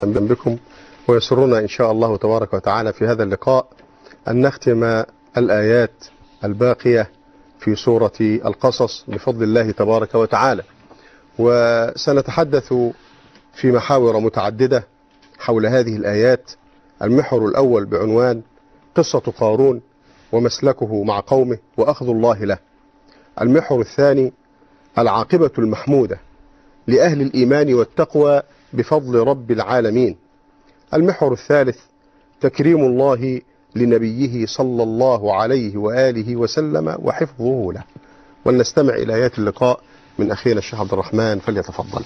بكم، ويسرنا إن شاء الله تبارك وتعالى في هذا اللقاء أن نختم الآيات الباقية في سورة القصص بفضل الله تبارك وتعالى. وسنتحدث في محاور متعددة حول هذه الآيات. المحور الأول بعنوان قصة قارون ومسلكه مع قومه وأخذ الله له. المحور الثاني العاقبة المحمودة لأهل الإيمان والتقوى بفضل رب العالمين. المحور الثالث تكريم الله لنبيه صلى الله عليه وآله وسلم وحفظه له. ولنستمع إلى آيات اللقاء من أخينا الشيخ عبد الرحمن، فليتفضل.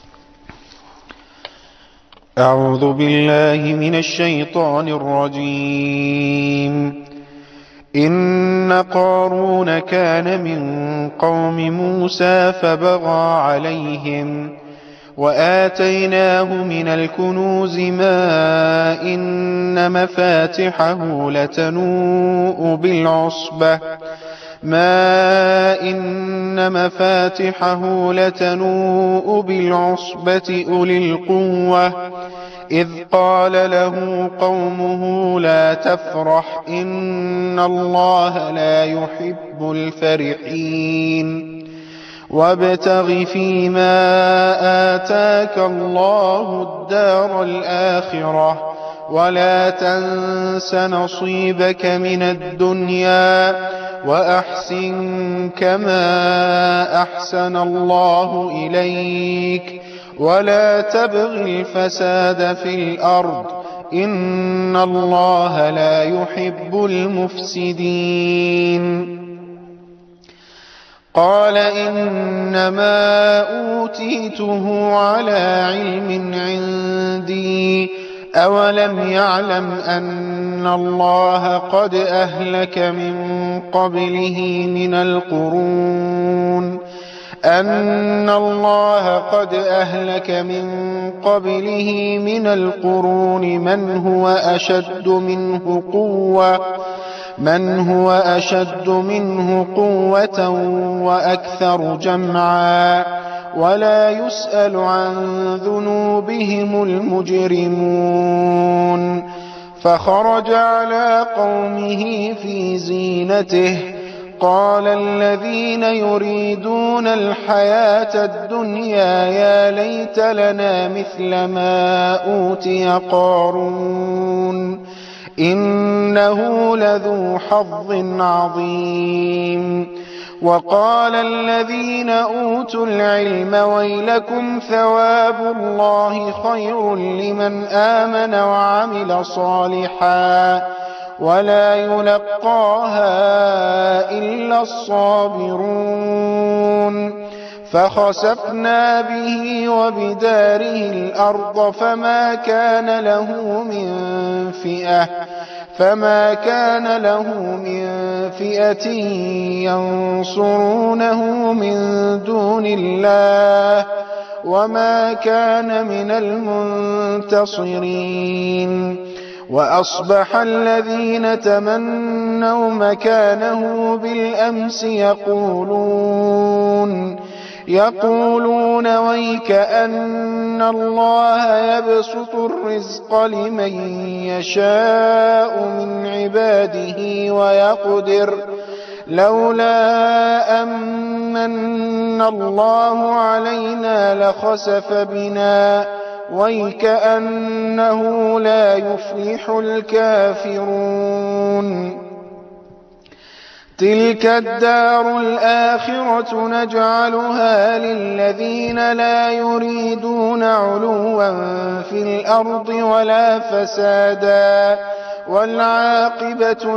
أعوذ بالله من الشيطان الرجيم. إن قارون كان من قوم موسى فبغى عليهم وآتيناه من الكنوز ما إن مفاتحه لتنوء بالعصبة أولي القوة إذ قال له قومه لا تفرح إن الله لا يحب الفرحين وابتغ فيما آتاك الله الدار الآخرة ولا تنس نصيبك من الدنيا وأحسن كما أحسن الله إليك ولا تبغ الفساد في الأرض إن الله لا يحب المفسدين. قال إنما أوتيته على علم عندي أولم يعلم أن الله قد أهلك من قبله من القرون من هو أشد منه قوة وأكثر جمعا ولا يسأل عن ذنوبهم المجرمون. فخرج على قومه في زينته قال الذين يريدون الحياة الدنيا يا ليت لنا مثل ما أوتي قارون إنه لذو حظ عظيم. وقال الذين أوتوا العلم ويلكم ثواب الله خير لمن آمن وعمل صالحا ولا يلقاها إلا الصابرون. فخسفنا به وبداره الأرض فما كان له من فئة ينصرونه من دون الله وما كان من المنتصرين. وأصبح الذين تمنوا مكانه بالأمس يقولون ويك أن الله يبسط الرزق لمن يشاء من عباده ويقدر لولا أمن الله علينا لخسف بنا ويك أنه لا يفلح الكافرون. تلك الدار الآخرة نجعلها للذين لا يريدون علوا في الأرض ولا فسادا والعاقبة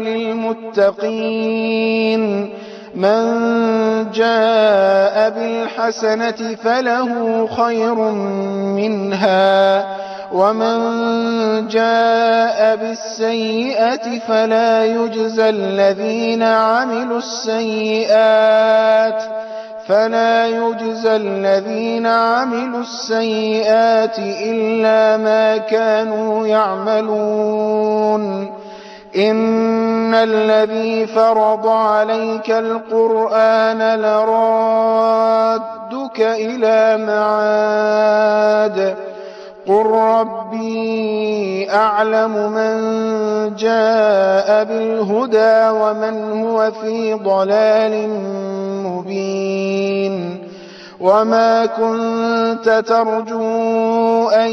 للمتقين. من جاء بالحسنة فله خير منها ومن جاء بالسيئة فلا يجزى الذين عملوا السيئات إلا ما كانوا يعملون. إن الذي فرض عليك القرآن لرادك إلى معاد قل ربي أعلم من جاء بالهدى ومن هو في ضلال مبين وما كنت ترجو أن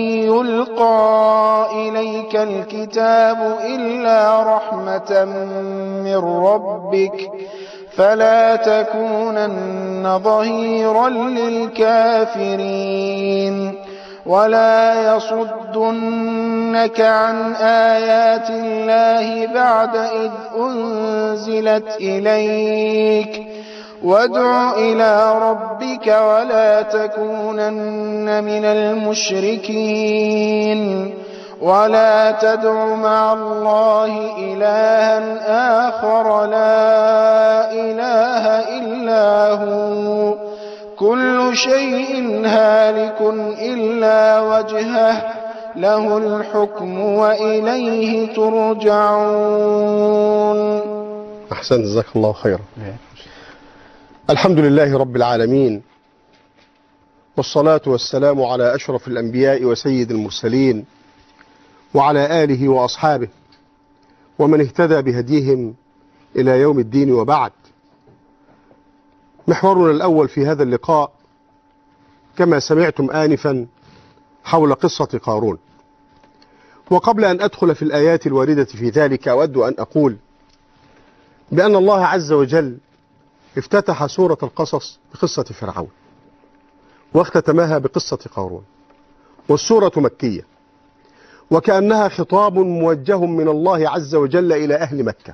يلقى إليك الكتاب إلا رحمة من ربك فلا تكونن ظهيرا للكافرين ولا يصدنك عن آيات الله بعد إذ أنزلت إليك وادع إلى ربك ولا تكونن من المشركين ولا تدع مع الله إلها آخر لا إله إلا هو كل شيء هالك إلا وجهه له الحكم وإليه ترجعون. أحسن، جزاك الله خيرا. الحمد لله رب العالمين، والصلاة والسلام على أشرف الأنبياء وسيد المرسلين وعلى آله وأصحابه ومن اهتدى بهديهم إلى يوم الدين، وبعد. محورنا الأول في هذا اللقاء كما سمعتم آنفا حول قصة قارون. وقبل أن أدخل في الآيات الواردة في ذلك، أود أن أقول بأن الله عز وجل افتتح سورة القصص بقصة فرعون واختتمها بقصة قارون، والسورة مكية، وكأنها خطاب موجه من الله عز وجل إلى أهل مكة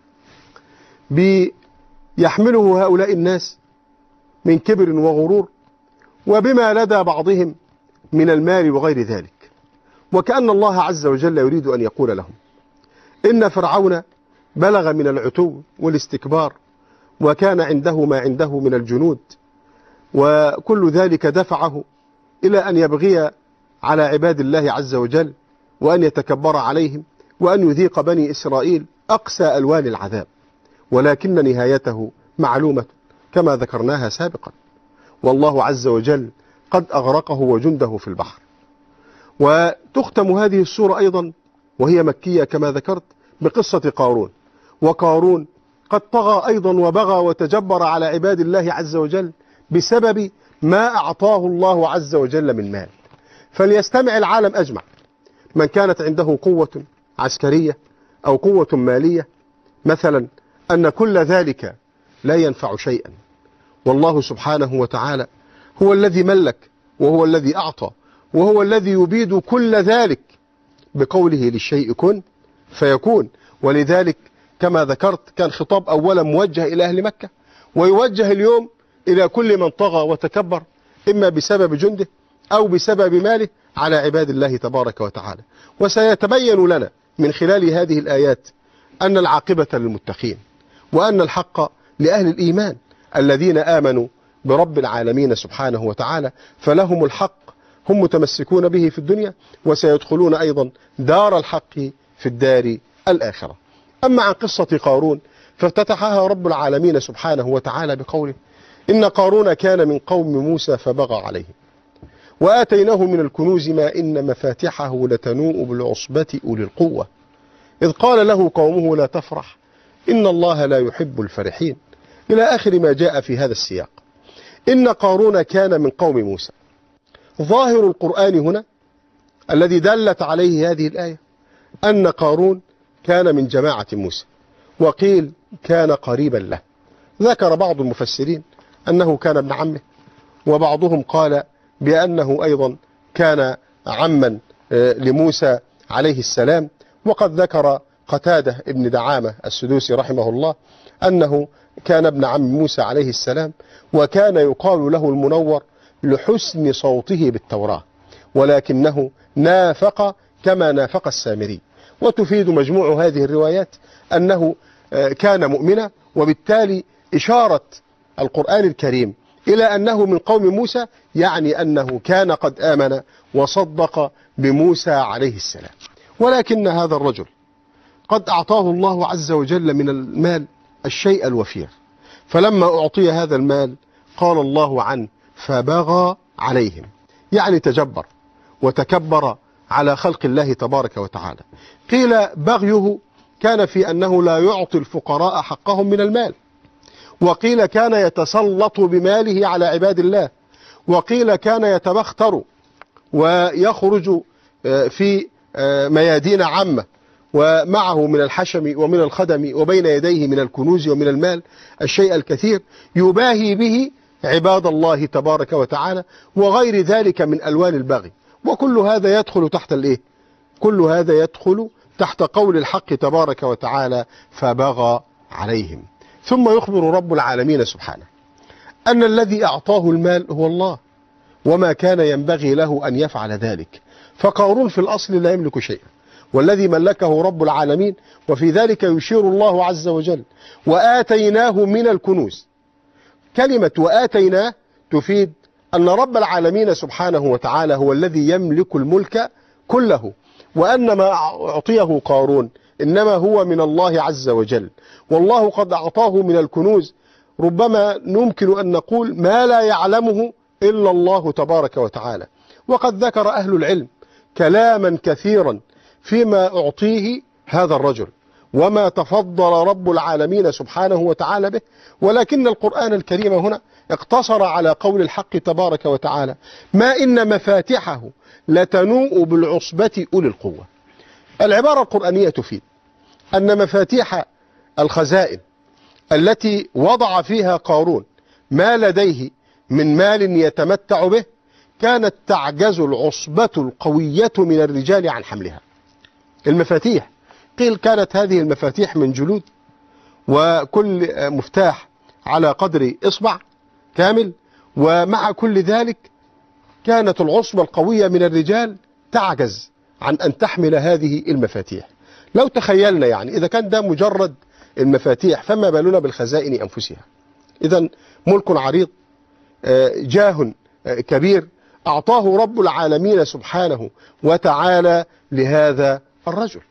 بيحمله هؤلاء الناس من كبر وغرور وبما لدى بعضهم من المال وغير ذلك، وكأن الله عز وجل يريد أن يقول لهم إن فرعون بلغ من العتو والاستكبار وكان عنده ما عنده من الجنود، وكل ذلك دفعه إلى أن يبغي على عباد الله عز وجل وأن يتكبر عليهم وأن يذيق بني إسرائيل أقسى ألوان العذاب، ولكن نهايته معلومة كما ذكرناها سابقا، والله عز وجل قد أغرقه وجنده في البحر. وتختم هذه السورة أيضا وهي مكية كما ذكرت بقصة قارون، وقارون قد طغى أيضا وبغى وتجبر على عباد الله عز وجل بسبب ما أعطاه الله عز وجل من مال. فليستمع العالم أجمع، من كانت عنده قوة عسكرية أو قوة مالية مثلا، أن كل ذلك لا ينفع شيئا، والله سبحانه وتعالى هو الذي ملك وهو الذي أعطى وهو الذي يبيد كل ذلك بقوله للشيء كن فيكون. ولذلك كما ذكرت كان خطاب أولا موجه إلى أهل مكة، ويوجه اليوم إلى كل من طغى وتكبر إما بسبب جنده أو بسبب ماله على عباد الله تبارك وتعالى. وسيتبين لنا من خلال هذه الآيات أن العاقبة للمتقين، وأن الحق لأهل الإيمان الذين آمنوا برب العالمين سبحانه وتعالى، فلهم الحق هم متمسكون به في الدنيا، وسيدخلون أيضا دار الحق في الدار الآخرة. أما عن قصة قارون فافتتحها رب العالمين سبحانه وتعالى بقوله إن قارون كان من قوم موسى فبغى عليهم وآتيناه من الكنوز ما إن مفاتحه لتنوء بالعصبة أولي القوة إذ قال له قومه لا تفرح إن الله لا يحب الفرحين، إلى آخر ما جاء في هذا السياق. إن قارون كان من قوم موسى. ظاهر القرآن هنا الذي دلت عليه هذه الآية أن قارون كان من جماعة موسى، وقيل كان قريبا له. ذكر بعض المفسرين أنه كان ابن عمه، وبعضهم قال بأنه أيضا كان عما لموسى عليه السلام. وقد ذكر قتادة ابن دعامة السدوسي رحمه الله أنه كان ابن عم موسى عليه السلام، وكان يقال له المنور لحسن صوته بالتوراة، ولكنه نافق كما نافق السامري. وتفيد مجموع هذه الروايات أنه كان مؤمنا، وبالتالي إشارة القرآن الكريم إلى أنه من قوم موسى يعني أنه كان قد آمن وصدق بموسى عليه السلام. ولكن هذا الرجل قد أعطاه الله عز وجل من المال الشيء الوفير، فلما أعطي هذا المال قال الله عنه فبغى عليهم، يعني تجبر وتكبر على خلق الله تبارك وتعالى. قيل بغيه كان في أنه لا يعطي الفقراء حقهم من المال، وقيل كان يتسلط بماله على عباد الله، وقيل كان يتبختر ويخرج في ميادين عامة ومعه من الحشم ومن الخدم وبين يديه من الكنوز ومن المال الشيء الكثير يباهي به عباد الله تبارك وتعالى، وغير ذلك من ألوان البغي. وكل هذا يدخل تحت الإيه؟ كل هذا يدخل تحت قول الحق تبارك وتعالى فبغى عليهم. ثم يخبر رب العالمين سبحانه أن الذي أعطاه المال هو الله، وما كان ينبغي له أن يفعل ذلك. فقارون في الأصل لا يملك شيئا، والذي ملكه رب العالمين، وفي ذلك يشير الله عز وجل وآتيناه من الكنوز. كلمة وآتيناه تفيد أن رب العالمين سبحانه وتعالى هو الذي يملك الملك كله، وأن ما أعطيه قارون إنما هو من الله عز وجل، والله قد أعطاه من الكنوز ربما نمكن أن نقول ما لا يعلمه إلا الله تبارك وتعالى. وقد ذكر أهل العلم كلاما كثيرا فيما أعطيه هذا الرجل وما تفضل رب العالمين سبحانه وتعالى به، ولكن القرآن الكريم هنا اقتصر على قول الحق تبارك وتعالى ما إن مفاتحه لتنوء بالعصبة أولي القوة. العبارة القرآنية تفيد أن مفاتيح الخزائن التي وضع فيها قارون ما لديه من مال يتمتع به كانت تعجز العصبة القوية من الرجال عن حملها. المفاتيح قيل كانت هذه المفاتيح من جلود، وكل مفتاح على قدر إصبع كامل، ومع كل ذلك كانت العصبة القوية من الرجال تعجز عن أن تحمل هذه المفاتيح. لو تخيلنا يعني إذا كان ده مجرد المفاتيح فما بالنا بالخزائن أنفسها. إذن ملك عريض، جاه كبير أعطاه رب العالمين سبحانه وتعالى لهذا الرجل.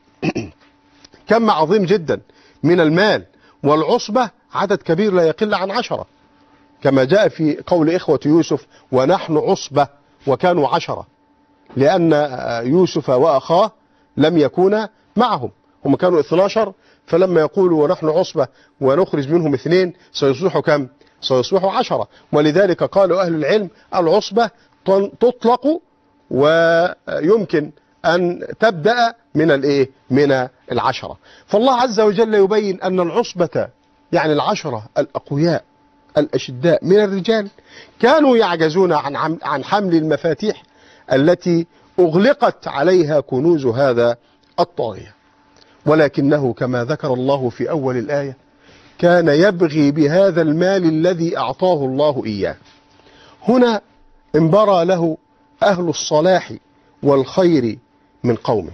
كم عظيم جدا من المال، والعصبة عدد كبير لا يقل عن 10، كما جاء في قول إخوة يوسف ونحن عصبة وكانوا 10، لأن يوسف وأخاه لم يكونا معهم، هم كانوا 12، فلما يقولوا ونحن عصبة ونخرج منهم 2 سيصبحوا كم؟ سيصبحوا 10. ولذلك قالوا أهل العلم العصبة تطلق ويمكن أن تبدأ من الإيه؟ من 10. فالله عز وجل يبين أن العصبة يعني 10 الأقوياء الأشداء من الرجال كانوا يعجزون عن حمل المفاتيح التي أغلقت عليها كنوز هذا الطاغية. ولكنه كما ذكر الله في أول الآية كان يبغي بهذا المال الذي أعطاه الله إياه. هنا انبرى له أهل الصلاح والخير من قومه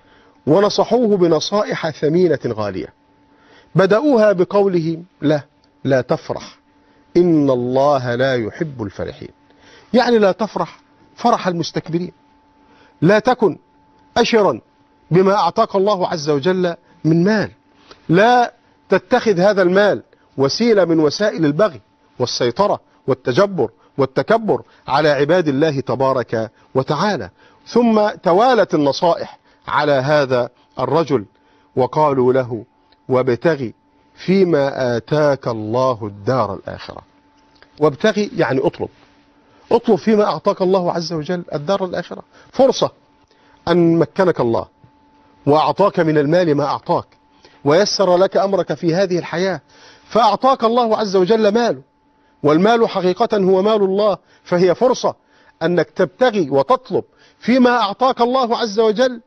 ونصحوه بنصائح ثمينة غالية، بدأوها بقوله لا تفرح إن الله لا يحب الفرحين. يعني لا تفرح فرح المستكبرين، لا تكن أشرا بما أعطاك الله عز وجل من مال، لا تتخذ هذا المال وسيلة من وسائل البغي والسيطرة والتجبر والتكبر على عباد الله تبارك وتعالى. ثم توالت النصائح على هذا الرجل وقالوا له وابتغي فيما آتاك الله الدار الآخرة. وابتغي يعني اطلب فيما أعطاك الله عز وجل الدار الآخرة. فرصة أن مكنك الله وأعطاك من المال ما أعطاك ويسر لك أمرك في هذه الحياة، فأعطاك الله عز وجل ماله، والمال حقيقة هو مال الله، فهي فرصة أنك تبتغي وتطلب فيما أعطاك الله عز وجل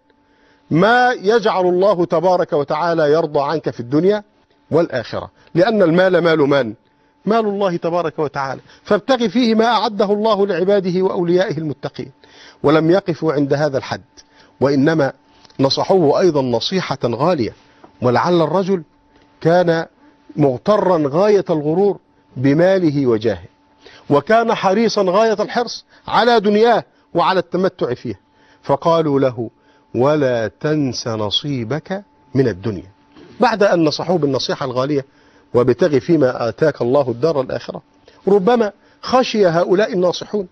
ما يجعل الله تبارك وتعالى يرضى عنك في الدنيا والآخرة، لأن المال مال من؟ مال الله تبارك وتعالى. فابتغي فيه ما أعده الله لعباده وأوليائه المتقين. ولم يقفوا عند هذا الحد، وإنما نصحوه أيضا نصيحة غالية. ولعل الرجل كان مغترا غاية الغرور بماله وجاهه، وكان حريصا غاية الحرص على دنياه وعلى التمتع فيه، فقالوا له ولا تنس نصيبك من الدنيا. بعد أن نصحوه بالنصيحة الغالية وابتغي فيما آتاك الله الدار الآخرة، ربما خشي هؤلاء الناصحون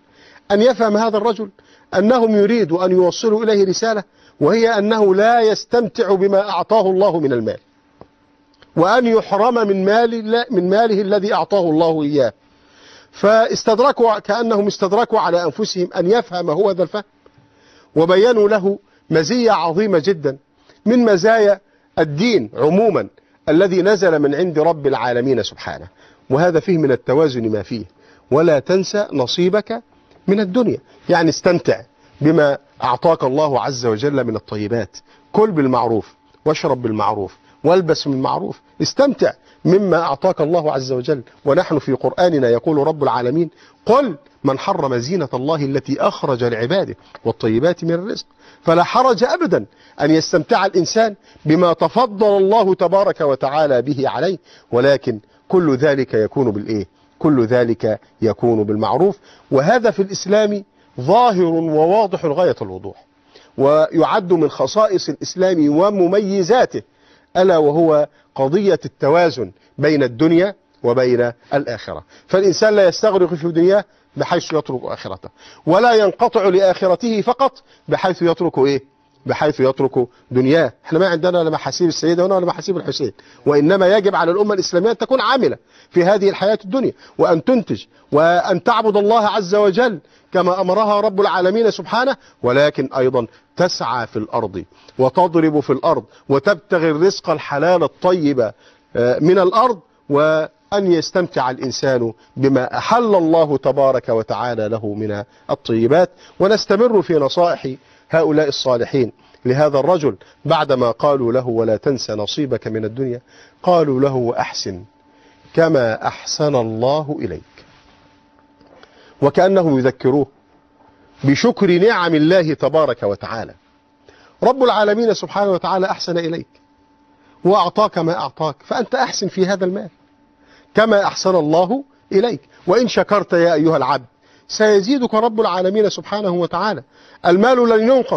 أن يفهم هذا الرجل أنهم يريدوا أن يوصلوا إليه رسالة، وهي أنه لا يستمتع بما أعطاه الله من المال، وأن يحرم من ماله الذي أعطاه الله إياه. فاستدركوا كأنهم استدركوا على أنفسهم أن يفهم هو ذا الفهم، وبينوا له مزية عظيمة جدا من مزايا الدين عموما الذي نزل من عند رب العالمين سبحانه، وهذا فيه من التوازن ما فيه. ولا تنسى نصيبك من الدنيا، يعني استمتع بما أعطاك الله عز وجل من الطيبات، كل بالمعروف واشرب بالمعروف والبس بالمعروف، استمتع مما أعطاك الله عز وجل. ونحن في قرآننا يقول رب العالمين: قل من حرم زينة الله التي أخرج لعباده والطيبات من الرزق. فلا حرج أبدا أن يستمتع الإنسان بما تفضل الله تبارك وتعالى به عليه، ولكن كل ذلك يكون بالإيه؟ كل ذلك يكون بالمعروف. وهذا في الإسلام ظاهر وواضح غاية الوضوح، ويعد من خصائص الإسلام ومميزاته، ألا وهو قضية التوازن بين الدنيا وبين الآخرة. فالإنسان لا يستغرق في دنياه بحيث يترك آخرته، ولا ينقطع لآخرته فقط بحيث يترك إيه؟ بحيث يترك دنياه. احنا ما عندنا لا محاسيب السيدة ولا محاسيب الحسين، وإنما يجب على الأمة الإسلامية أن تكون عاملة في هذه الحياة الدنيا، وأن تنتج، وأن تعبد الله عز وجل كما أمرها رب العالمين سبحانه، ولكن أيضا تسعى في الأرض وتضرب في الأرض وتبتغي الرزق الحلال الطيب من الأرض، وأن يستمتع الإنسان بما أحل الله تبارك وتعالى له من الطيبات. ونستمر في نصائح هؤلاء الصالحين لهذا الرجل بعدما قالوا له: ولا تنسى نصيبك من الدنيا. قالوا له: أحسن كما أحسن الله إليك. وكأنهم يذكروه بشكر نعم الله تبارك وتعالى. رب العالمين سبحانه وتعالى أحسن إليك وأعطاك ما أعطاك، فأنت أحسن في هذا المال كما أحسن الله إليك. وإن شكرت يا أيها العبد سيزيدك رب العالمين سبحانه وتعالى. المال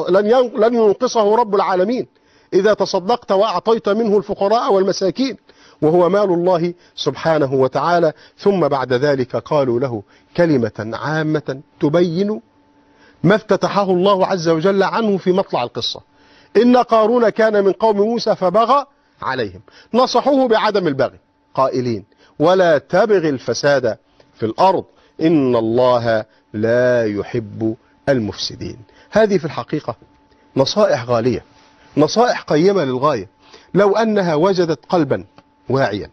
لن ينقصه رب العالمين إذا تصدقت وأعطيت منه الفقراء والمساكين، وهو مال الله سبحانه وتعالى. ثم بعد ذلك قالوا له كلمة عامة تبين ما افتتحه الله عز وجل عنه في مطلع القصة: إن قارون كان من قوم موسى فبغى عليهم. نصحوه بعدم البغي قائلين: ولا تبغي الفساد في الأرض إن الله لا يحب المفسدين. هذه في الحقيقة نصائح غالية، نصائح قيمة للغاية. لو أنها وجدت قلبا واعيا،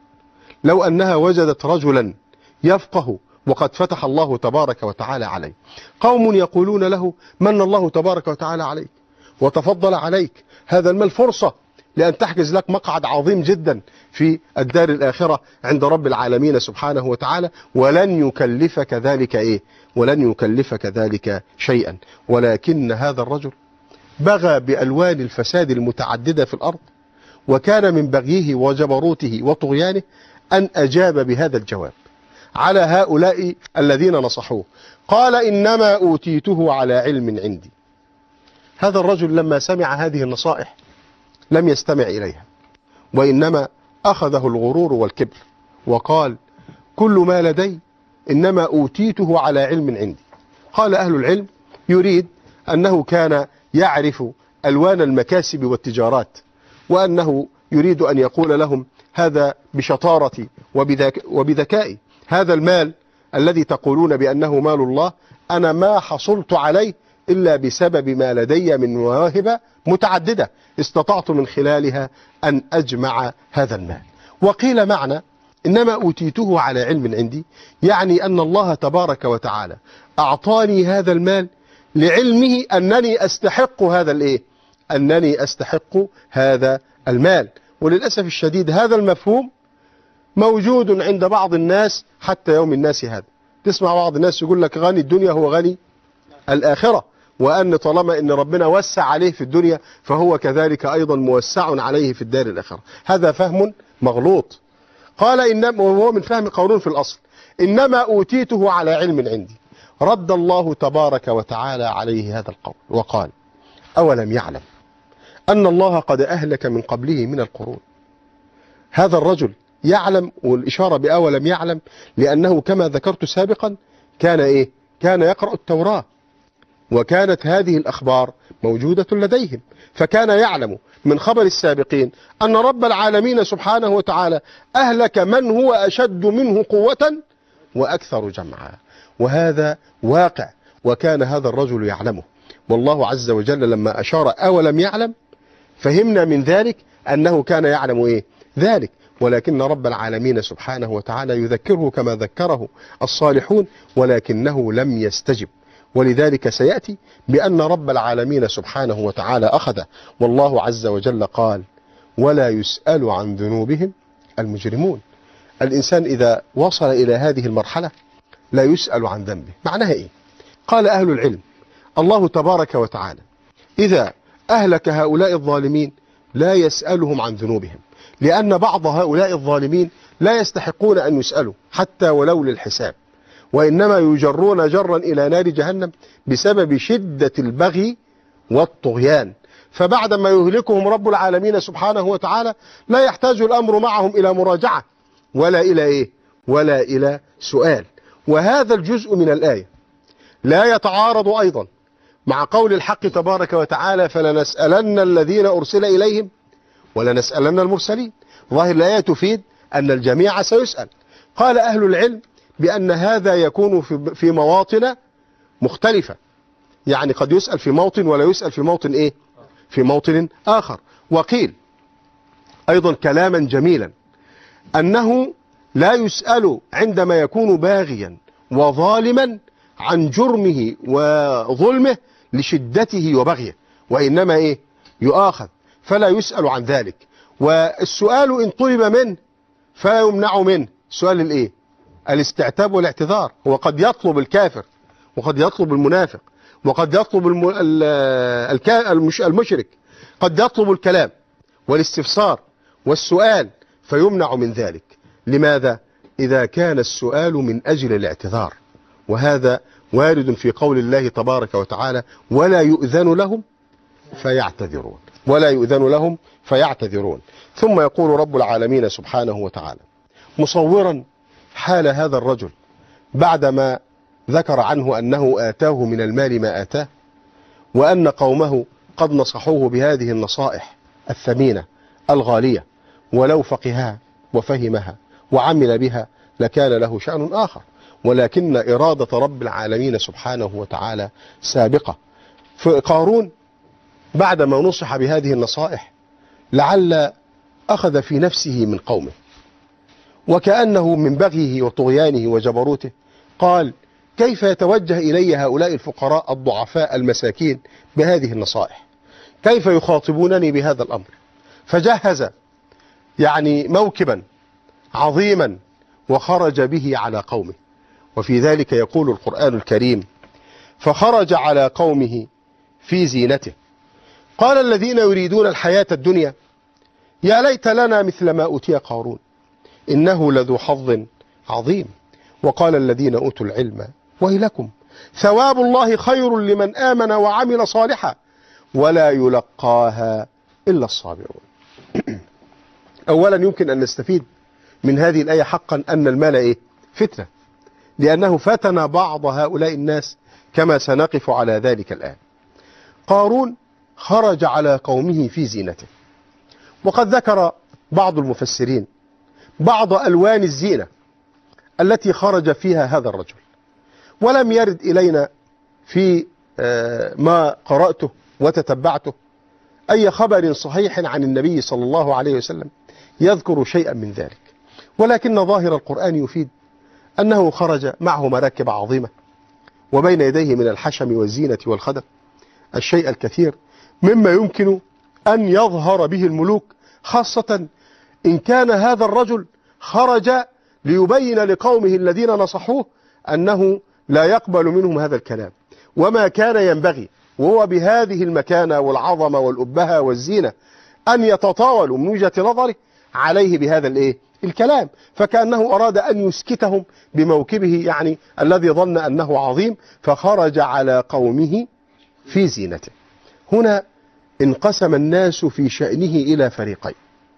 لو أنها وجدت رجلا يفقه وقد فتح الله تبارك وتعالى عليه. قوم يقولون له: من الله تبارك وتعالى عليك وتفضل عليك، هذا المال فرصة لأن تحجز لك مقعد عظيم جدا في الدار الآخرة عند رب العالمين سبحانه وتعالى، ولن يكلفك ذلك إيه؟ ولن يكلفك ذلك شيئا. ولكن هذا الرجل بغى بألوان الفساد المتعددة في الأرض، وكان من بغيه وجبروته وطغيانه أن أجاب بهذا الجواب على هؤلاء الذين نصحوه. قال: إنما أوتيته على علم عندي. هذا الرجل لما سمع هذه النصائح لم يستمع إليها، وإنما أخذه الغرور والكبر وقال: كل ما لدي إنما أوتيته على علم عندي. قال أهل العلم يريد أنه كان يعرف ألوان المكاسب والتجارات، وأنه يريد أن يقول لهم: هذا بشطارتي وبذكائي، هذا المال الذي تقولون بأنه مال الله أنا ما حصلت عليه إلا بسبب ما لدي من مواهب متعددة استطعت من خلالها أن أجمع هذا المال. وقيل معنى إنما أوتيته على علم عندي، يعني أن الله تبارك وتعالى أعطاني هذا المال لعلمه أنني أستحق هذا الإيه؟ أنني أستحق هذا المال. وللأسف الشديد هذا المفهوم موجود عند بعض الناس حتى يوم الناس هذا. تسمع بعض الناس يقول لك غني الدنيا هو غني الآخرة، وأن طالما أن ربنا وسع عليه في الدنيا فهو كذلك أيضا موسع عليه في الدار الآخرة. هذا فهم مغلوط. قال إنما، وهو من فهم قارون في الأصل: إنما أوتيته على علم عندي. رد الله تبارك وتعالى عليه هذا القول وقال: أولم يعلم أن الله قد أهلك من قبله من القرون. هذا الرجل يعلم، والإشارة بأولم يعلم لأنه كما ذكرت سابقا كان إيه؟ كان يقرأ التوراة، وكانت هذه الأخبار موجودة لديهم، فكان يعلم من خبر السابقين أن رب العالمين سبحانه وتعالى أهلك من هو أشد منه قوة وأكثر جمعا، وهذا واقع، وكان هذا الرجل يعلمه. والله عز وجل لما أشار أولم يعلم فهمنا من ذلك أنه كان يعلم إيه ذلك، ولكن رب العالمين سبحانه وتعالى يذكره كما ذكره الصالحون، ولكنه لم يستجب. ولذلك سيأتي بأن رب العالمين سبحانه وتعالى أخذ، والله عز وجل قال ولا يسأل عن ذنوبهم المجرمون. الإنسان إذا وصل إلى هذه المرحلة لا يسأل عن ذنبه. معناها إيه؟ قال أهل العلم الله تبارك وتعالى إذا أهلك هؤلاء الظالمين لا يسألهم عن ذنوبهم، لأن بعض هؤلاء الظالمين لا يستحقون أن يسألوا حتى ولو للحساب، وإنما يجرون جرا إلى نار جهنم بسبب شدة البغي والطغيان. فبعدما يهلكهم رب العالمين سبحانه وتعالى لا يحتاج الأمر معهم إلى مراجعة ولا إلى إيه؟ ولا إلى سؤال. وهذا الجزء من الآية لا يتعارض أيضا مع قول الحق تبارك وتعالى فلنسألن الذين أرسل إليهم ولنسألن المرسلين. ظاهر الآية تفيد أن الجميع سيسأل. قال أهل العلم بأن هذا يكون في مواطن مختلفة، يعني قد يسأل في موطن ولا يسأل في موطن إيه؟ في موطن آخر. وقيل أيضا كلاما جميلا أنه لا يسأل عندما يكون باغيا وظالما عن جرمه وظلمه لشدته وبغيه، وإنما إيه؟ يؤاخذ فلا يسأل عن ذلك. والسؤال إن طلب منه فلا يمنع منه. سؤال الإيه؟ الاستعتاب والاعتذار. هو قد يطلب الكافر وقد يطلب المنافق وقد يطلب المشرك، قد يطلب الكلام والاستفسار والسؤال فيمنع من ذلك. لماذا؟ إذا كان السؤال من أجل الاعتذار، وهذا وارد في قول الله تبارك وتعالى ولا يؤذن لهم فيعتذرون، ولا يؤذن لهم فيعتذرون. ثم يقول رب العالمين سبحانه وتعالى مصورا حال هذا الرجل بعدما ذكر عنه أنه آتاه من المال ما آتاه، وأن قومه قد نصحوه بهذه النصائح الثمينة الغالية، ولو فقهها وفهمها وعمل بها لكان له شأن آخر، ولكن إرادة رب العالمين سبحانه وتعالى سابقة. فقارون بعدما نصح بهذه النصائح لعل أخذ في نفسه من قومه، وكأنه من بغيه وطغيانه وجبروته قال كيف يتوجه إلي هؤلاء الفقراء الضعفاء المساكين بهذه النصائح؟ كيف يخاطبونني بهذا الأمر؟ فجهز يعني موكبا عظيما وخرج به على قومه. وفي ذلك يقول القرآن الكريم فخرج على قومه في زينته قال الذين يريدون الحياة الدنيا يا ليت لنا مثل ما أوتي قارون إنه لذو حظ عظيم. وقال الذين أوتوا العلم ويلكم ثواب الله خير لمن آمن وعمل صالحا ولا يلقاها إلا الصابرون. أولا يمكن أن نستفيد من هذه الآية حقا أن المال إيه؟ فتنة، لأنه فتن بعض هؤلاء الناس كما سنقف على ذلك الآن. قارون خرج على قومه في زينته، وقد ذكر بعض المفسرين بعض ألوان الزينة التي خرج فيها هذا الرجل، ولم يرد إلينا في ما قرأته وتتبعته أي خبر صحيح عن النبي صلى الله عليه وسلم يذكر شيئا من ذلك، ولكن ظاهر القرآن يفيد أنه خرج معه مراكب عظيمة، وبين يديه من الحشم والزينة والخدم الشيء الكثير مما يمكن أن يظهر به الملوك، خاصة إن كان هذا الرجل خرج ليبين لقومه الذين نصحوه أنه لا يقبل منهم هذا الكلام، وما كان ينبغي وهو بهذه المكانة والعظمة والأبهة والزينة أن يتطاولوا من وجهة نظره عليه بهذا الكلام. فكأنه أراد أن يسكتهم بموكبه يعني الذي ظن أنه عظيم، فخرج على قومه في زينته. هنا انقسم الناس في شأنه إلى فريقين: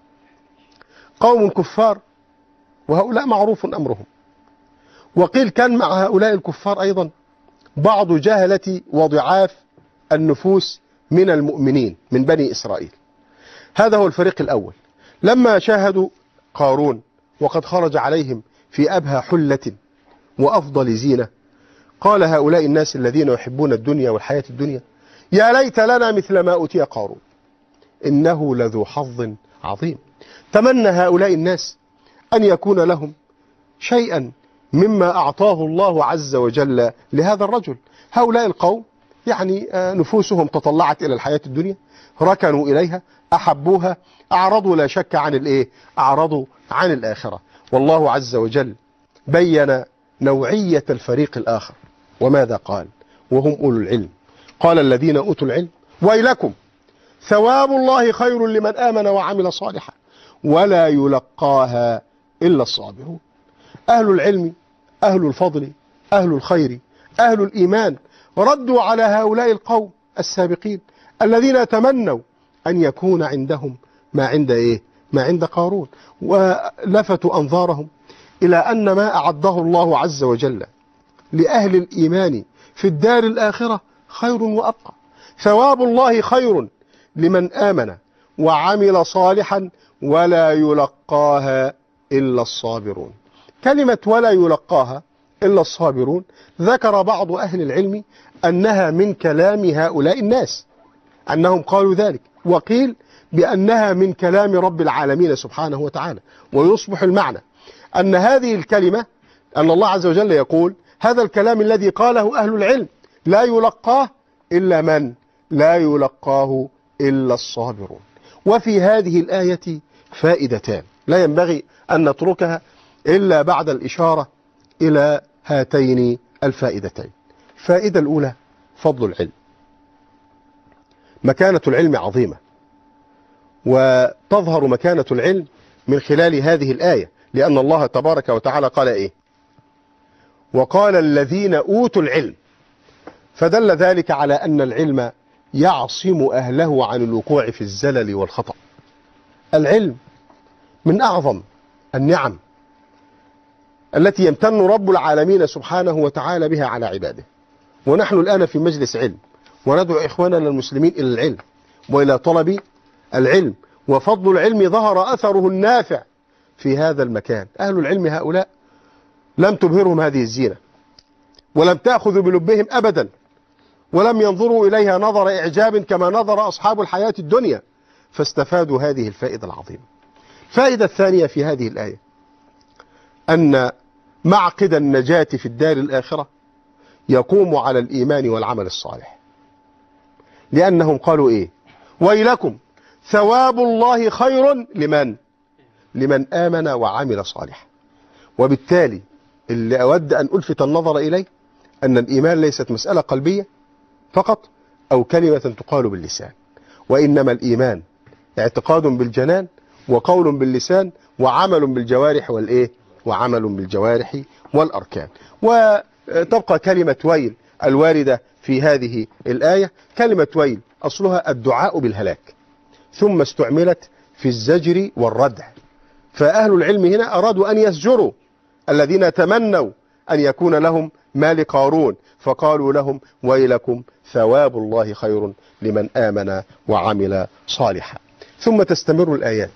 قوم كفار وهؤلاء معروف أمرهم، وقيل كان مع هؤلاء الكفار أيضا بعض جهلة وضعاف النفوس من المؤمنين من بني إسرائيل. هذا هو الفريق الأول. لما شاهدوا قارون وقد خرج عليهم في أبهى حلة وأفضل زينة، قال هؤلاء الناس الذين يحبون الدنيا والحياة الدنيا: يا ليت لنا مثل ما أوتي قارون إنه لذو حظ عظيم. تمنى هؤلاء الناس أن يكون لهم شيئا مما أعطاه الله عز وجل لهذا الرجل. هؤلاء القوم يعني نفوسهم تطلعت إلى الحياة الدنيا، ركنوا إليها، أحبوها، أعرضوا لا شك عن أعرضوا عن الآخرة. والله عز وجل بين نوعية الفريق الآخر، وماذا قال؟ وهم أولو العلم. قال الذين أوتوا العلم: ويلكم ثواب الله خير لمن آمن وعمل صالحا ولا يلقاها إلا الصابرون. أهل العلم، أهل الفضل، أهل الخير، أهل الإيمان ردوا على هؤلاء القوم السابقين الذين تمنوا أن يكون عندهم ما عند قارون، ولفتوا أنظارهم إلى أن ما أعده الله عز وجل لأهل الإيمان في الدار الآخرة خير وأبقى. ثواب الله خير لمن آمن وعمل صالحا ولا يلقاها إلا الصابرون. كلمة ولا يلقاها إلا الصابرون ذكر بعض أهل العلم أنها من كلام هؤلاء الناس، أنهم قالوا ذلك، وقيل بأنها من كلام رب العالمين سبحانه وتعالى. ويصبح المعنى أن هذه الكلمة، أن الله عز وجل يقول هذا الكلام الذي قاله أهل العلم لا يلقاه إلا من؟ لا يلقاه إلا الصابرون. وفي هذه الآية فائدتان لا ينبغي أن نتركها إلا بعد الإشارة إلى هاتين الفائدتين. الفائدة الأولى: فضل العلم. مكانة العلم عظيمة، وتظهر مكانة العلم من خلال هذه الآية، لأن الله تبارك وتعالى قال إيه؟ وقال الذين أوتوا العلم، فدل ذلك على أن العلم يعصم أهله عن الوقوع في الزلل والخطأ. العلم من أعظم النعم التي يمتن رب العالمين سبحانه وتعالى بها على عباده. ونحن الآن في مجلس علم، وندعو إخواننا المسلمين إلى العلم وإلى طلب العلم، وفضل العلم ظهر أثره النافع في هذا المكان. أهل العلم هؤلاء لم تبهرهم هذه الزينة، ولم تأخذ بلبهم أبدا، ولم ينظروا إليها نظر إعجاب كما نظر أصحاب الحياة الدنيا، فاستفادوا هذه الفائدة العظيمة. الفائدة الثانية في هذه الآية أن معقد النجاة في الدار الآخرة يقوم على الإيمان والعمل الصالح، لأنهم قالوا إيه؟ ويلكم ثواب الله خير لمن آمن وعمل صالحا. وبالتالي اللي أود أن ألفت النظر إليه أن الإيمان ليست مسألة قلبية فقط أو كلمة تقال باللسان، وإنما الإيمان اعتقاد بالجنان وقول باللسان وعمل بالجوارح وعمل بالجوارح والأركان. وتبقى كلمة ويل الواردة في هذه الآية. كلمة ويل أصلها الدعاء بالهلاك، ثم استعملت في الزجر والردع. فأهل العلم هنا أرادوا أن يزجروا الذين تمنوا أن يكون لهم ما لقارون، فقالوا لهم ويلكم ثواب الله خير لمن آمن وعمل صالحا. ثم تستمر الآيات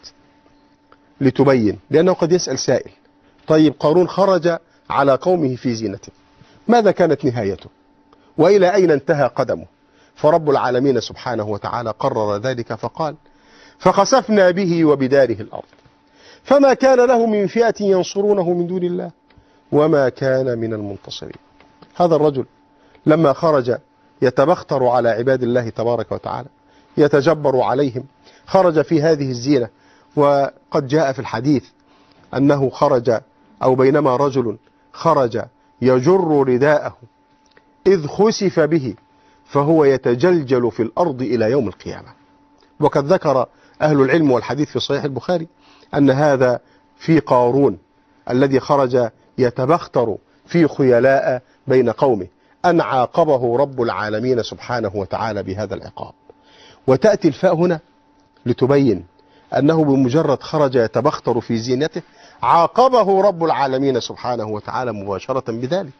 لتبين، لأنه قد يسأل سائل: طيب قارون خرج على قومه في زينته، ماذا كانت نهايته؟ وإلى أين انتهى قدمه؟ فرب العالمين سبحانه وتعالى قرر ذلك فقال: فخسفنا به وبداره الأرض فما كان له من فئة ينصرونه من دون الله وما كان من المنتصرين. هذا الرجل لما خرج يتبختر على عباد الله تبارك وتعالى، يتجبر عليهم، خرج في هذه الزينة. وقد جاء في الحديث أنه خرج، أو بينما رجل خرج يجر رداءه إذ خسف به فهو يتجلجل في الأرض إلى يوم القيامة. وقد ذكر أهل العلم والحديث في صحيح البخاري أن هذا في قارون الذي خرج يتبختر في خيلاء بين قومه، أن عاقبه رب العالمين سبحانه وتعالى بهذا العقاب. وتأتي الفاء هنا لتبين أنه بمجرد خرج يتبختر في زينته عاقبه رب العالمين سبحانه وتعالى مباشرة بذلك،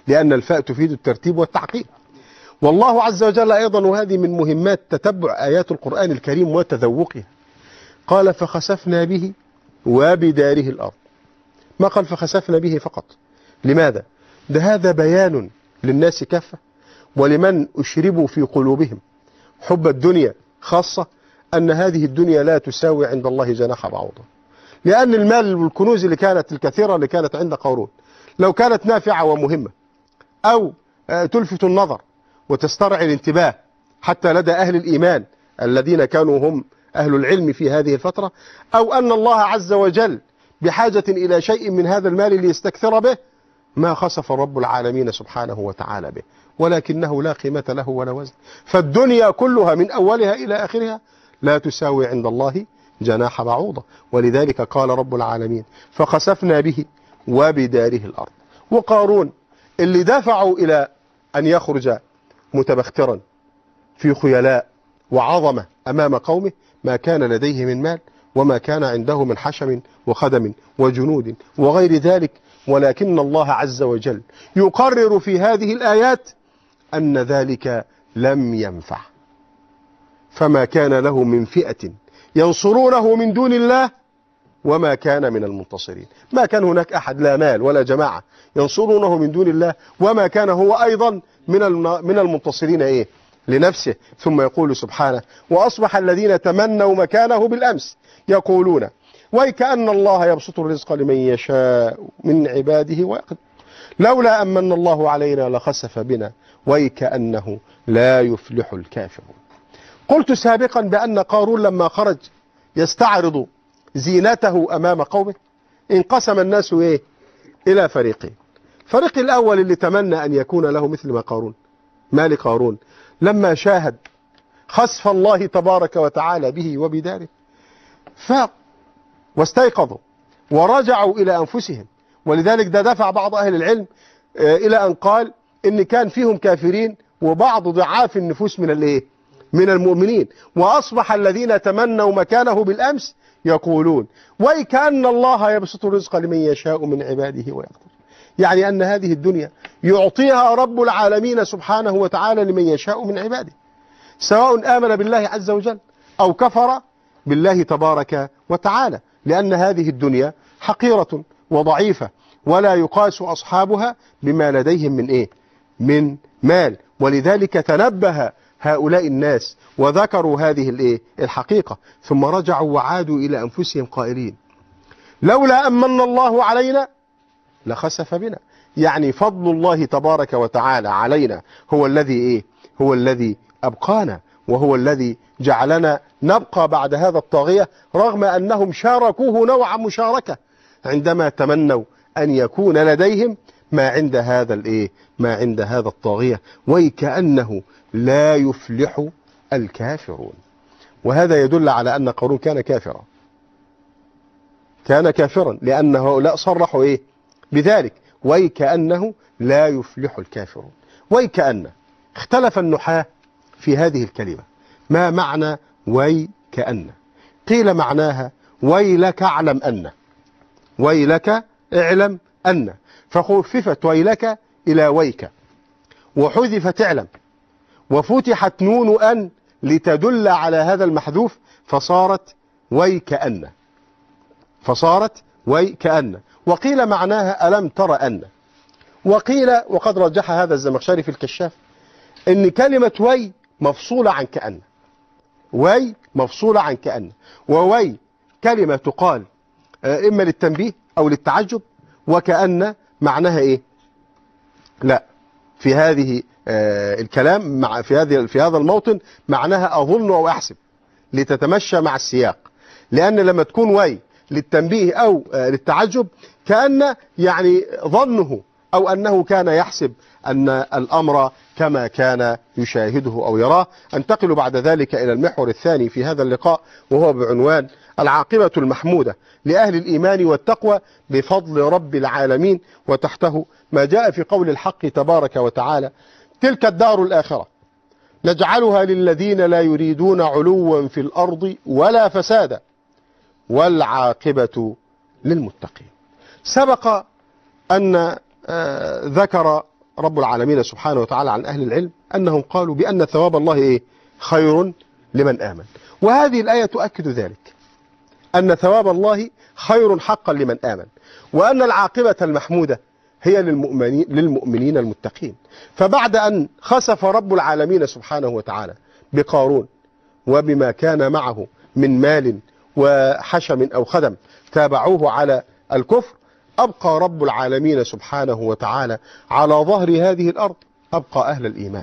لأن الفاء تفيد الترتيب والتعقيب. والله عز وجل أيضا، وهذه من مهمات تتبع آيات القرآن الكريم وتذوقها، قال فخسفنا به وبداره الأرض. ما قال فخسفنا به فقط. لماذا؟ هذا بيان للناس كافة ولمن أشربوا في قلوبهم حب الدنيا خاصة أن هذه الدنيا لا تساوي عند الله جناح بعوضة. لأن المال والكنوز اللي كانت الكثيرة اللي كانت عند قارون لو كانت نافعة ومهمة أو تلفت النظر وتسترعي الانتباه حتى لدى أهل الإيمان الذين كانوا هم أهل العلم في هذه الفترة، أو أن الله عز وجل بحاجة إلى شيء من هذا المال ليستكثر به، ما خسف رب العالمين سبحانه وتعالى به، ولكنه لا قيمة له ولا وزن. فالدنيا كلها من أولها إلى آخرها لا تساوي عند الله جناح بعوضة. ولذلك قال رب العالمين فخسفنا به وبداره الأرض. وقارون اللي دفعوا إلى أن يخرج متبخترا في خيلاء وعظمة أمام قومه، ما كان لديه من مال وما كان عنده من حشم وخدم وجنود وغير ذلك، ولكن الله عز وجل يقرر في هذه الآيات أن ذلك لم ينفع، فما كان له من فئة ينصرونه من دون الله وما كان من المنتصرين. ما كان هناك أحد لا مال ولا جماعة ينصرونه من دون الله، وما كان هو أيضا من المنتصرين لنفسه. ثم يقول سبحانه وأصبح الذين تمنوا مكانه بالأمس يقولون ويكأن الله يبسط الرزق لمن يشاء من عباده ويقدر لولا أمن الله علينا لخسف بنا ويكأنه لا يفلح الكافرون. قلت سابقا بأن قارون لما خرج يستعرض زينته أمام قومه انقسم الناس إلى فريقين. الفريق الأول اللي تمنى أن يكون له مثل ما قارون. ما لقارون لما شاهد خسف الله تبارك وتعالى به وبداره فاق واستيقظوا ورجعوا إلى أنفسهم. ولذلك دفع بعض أهل العلم إلى أن قال إن كان فيهم كافرين وبعض ضعاف النفوس من المؤمنين. وأصبح الذين تمنوا مكانه بالأمس يقولون ويكأن الله يبسط الرزق لمن يشاء من عباده ويقدر. يعني أن هذه الدنيا يعطيها رب العالمين سبحانه وتعالى لمن يشاء من عباده، سواء آمن بالله عز وجل أو كفر بالله تبارك وتعالى، لأن هذه الدنيا حقيرة وضعيفة ولا يقاس أصحابها بما لديهم من مال. ولذلك تنبه هؤلاء الناس وذكروا هذه الحقيقة، ثم رجعوا وعادوا إلى أنفسهم قائلين لولا أمن الله علينا لخسف بنا. يعني فضل الله تبارك وتعالى علينا هو الذي هو الذي أبقانا، وهو الذي جعلنا نبقى بعد هذا الطاغية، رغم أنهم شاركوه نوع مشاركة عندما تمنوا أن يكون لديهم ما عند هذا الطاغية. ويكأنه لا يفلح الكافرون. وهذا يدل على أن قارون كان كافرا، لأنه هؤلاء صرحوا بذلك ويكأنه لا يفلح الكافرون. ويكأن اختلف النحاة في هذه الكلمة، ما معنى ويكأن؟ قيل معناها ويلك اعلم أن، ويلك اعلم أن، فخففت ويلك إلى ويك، وحذفت اعلم، وفتحت نون أن لتدل على هذا المحذوف فصارت ويكأن، وقيل معناها ألم تر أن. وقيل وقد رجح هذا الزمخشري في الكشاف إن كلمة وي مفصولة عن كأن، ووي كلمة تقال إما للتنبيه أو للتعجب، وكأن معناها لا، في هذه الكلام في هذا الموطن معناها أظن أو أحسب لتتمشى مع السياق، لأن لما تكون وي للتنبيه أو للتعجب كأن يعني ظنه أو أنه كان يحسب أن الأمر كما كان يشاهده أو يراه. أنتقل بعد ذلك إلى المحور الثاني في هذا اللقاء، وهو بعنوان العاقبة المحمودة لأهل الإيمان والتقوى بفضل رب العالمين، وتحته ما جاء في قول الحق تبارك وتعالى تلك الدار الآخرة نجعلها للذين لا يريدون علوا في الأرض ولا فسادا والعاقبة للمتقين. سبق أن ذكر رب العالمين سبحانه وتعالى عن أهل العلم أنهم قالوا بأن ثواب الله إيه؟ خير لمن آمن. وهذه الآية تؤكد ذلك، أن ثواب الله خير حقا لمن آمن، وأن العاقبة المحمودة هي للمؤمنين المتقين. فبعد أن خسف رب العالمين سبحانه وتعالى بقارون وبما كان معه من مال وحشم أو خدم تابعوه على الكفر، أبقى رب العالمين سبحانه وتعالى على ظهر هذه الأرض أبقى أهل الإيمان،